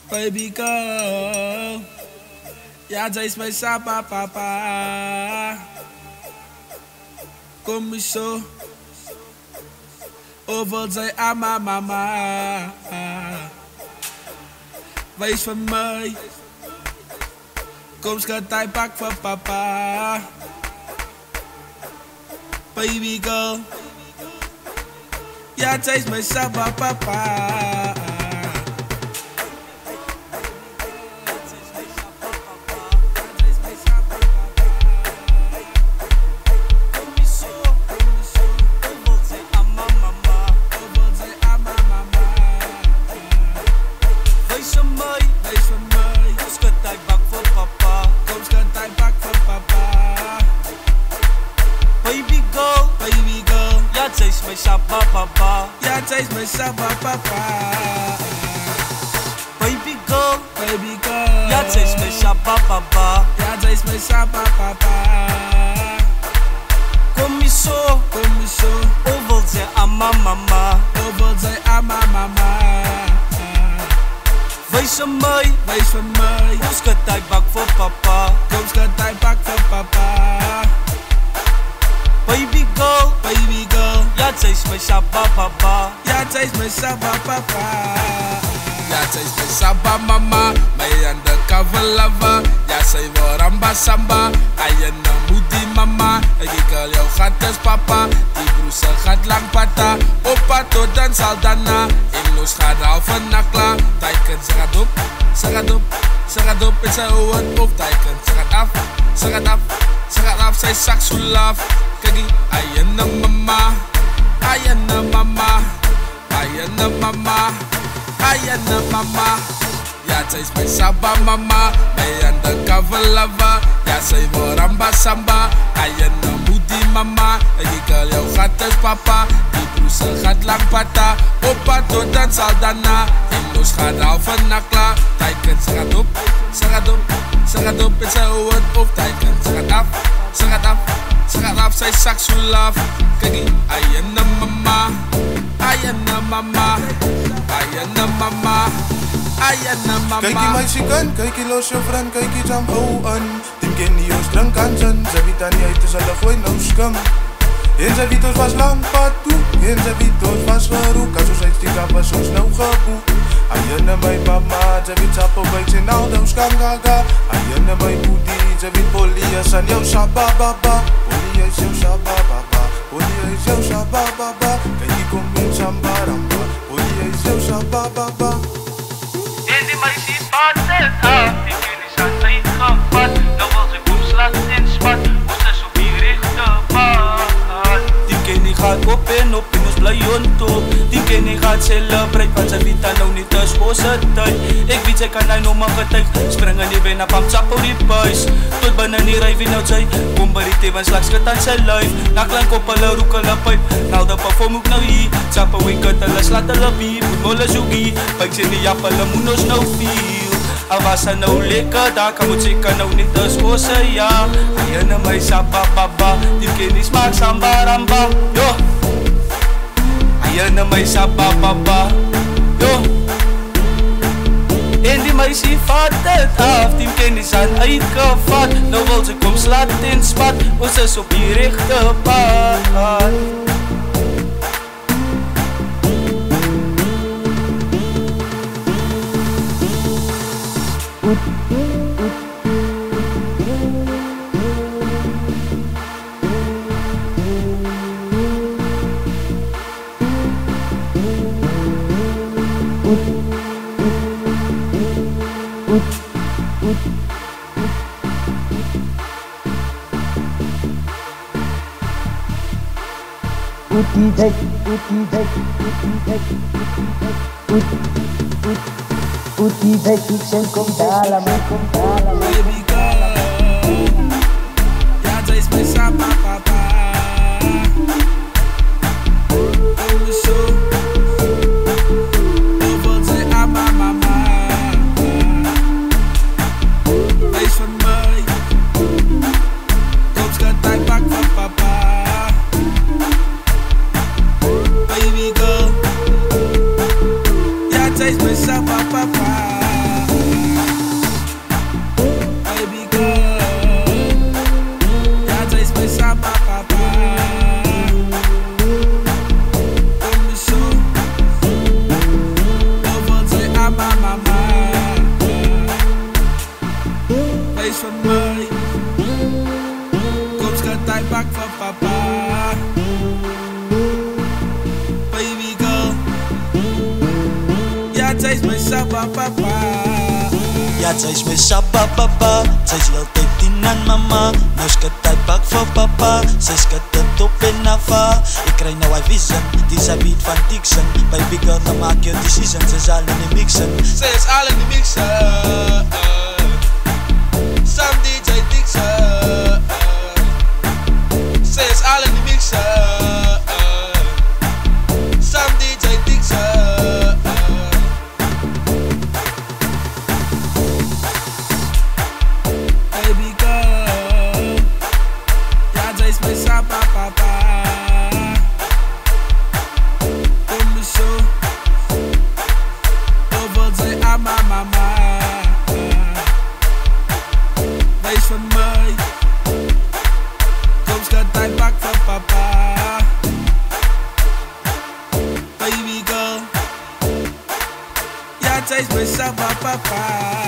Baby girl, ja, zij is mijn saba papa. Kom eens zo, overal zij aan mijn mama. Wees van mij, kom schat, hij pak van papa. Baby girl, ja, zij is mijn saba papa. Ja, zij is mijn saba papa. Baby girl, ja, zij is mijn saba papa. Ja, zij is mijn saba papa. Kom eens zo, overal zij aan mijn mama. Overal zij aan mijn mama. Wees van mij, kom schat, hij bak voor papa. Kom schat, hij bak voor papa. Baby girl, ja, zij is mijn saba papa. Ja, zij is mijn saba papa. Ja, zij is mijn saba mama. Mijn undercover lover. Ja, zij wil ramba samba. Ayana moody mama. Ik al jou gaat als papa. Die broese gaat lang pata. Opa tot dan saldana. Inlos gaat halve nakla. Tijken, ze gaat op. Ze gaat op en zij hoort op. Tijken, ze gaat af. Ze gaat af, zij zak zo laf. Kijk, ayana mama. Ayana mama. Ja, zij is mijn saba mama. Mijn undercover lover. Ja, zij wil ramba samba. Ayana moody mama. Ik al jou gaat als papa. Die broese gaat lang pata. Opa tot dan saldana. Inlos gaat halve nakla. Tijken, ze gaat op. Ze gaat op en zij hoort op. Tijken, ze gaat af. Ze gaat af, zij zak zo laf. Kijk, ayana mama. Kijk die meisje kan, kijk die los je vriend, kijk die jam aan. Tim ken die ons drink aan zijn, ze weet aan niet, dus alle gooi nou skam. En ze weet ons was lang pad toe, en ze weet ons was geroek. Als ons uitstiek was ons nou geboek. Ayana my mama, ze weet sap op uit zijn oude ons kan gaga. Ayana my booty, ze weet polias aan jou sabababa. Polia is jou sabababa, polia is jou sabababa. Kijk die kom in sambaramba, polia is jou sabababa. En die meisje vat het af, die kennis aan zijn gevat. Nou wil ze kom slat en spat, ons is op die rechte pad. Die kennis gaat op en ons blij on top. Die kennis gaat celebrate, want ze weet dat nou niet is voor zijn tijd. Ik weet zij kan hij nog maar getuig, springen die bijna pam sap op die buis. Tot binnen die rij wie nou zij, kom bij die tevens slags get aan zijn lijf. Na klank op hulle roek hulle pijp, nou de perform ook nou hier. Sap op winkert hulle slat hulle bier, moet molle zoekie. Pijks in die jap hulle moet ons nou feel. Al was hij nou lekker daar, kan moet zeker nou niet eens voor ze ja. Ayana my saba baba, die kennis maakt samba ramba, yo. Ayana my saba baba, yo. En die meisje vat het af, die kennis aan uitgevat. Nou wil ze kom slat en spat, ons is op die rechte pad. Baby girl, ja, zij is mijn saba papa. Kom eens zo, overal zij aan mijn mama. Wees van mij, kom schat, hij pak van papa. Baby girl, ja, zij is mijn saba papa. mama. Wees van mij. Kom schat, hij pak van papa. Baby girl. Ja, zij is mijn sabba papa. Ja, zij is mijn sabba papa. Zij is altijd tien aan mama. Nou schat, hij pak van papa. Zij schat het op en af. Ik krijg nou een vision, die is een beat van Dixon. Baby girl, dan maak je decision. Ze is al in de mixen. Zij is al in de mixen. Sam DJ Dixon. Zij is al in de mixen. Sam DJ Dixon. Baby girl. Ja, zij is mijn sabba papa. Kom me zo. Over zij aan mijn mama. Wees van mij. Kom schat, hij pak van papa. Baby girl. Ja, zij is mijn sabba papa.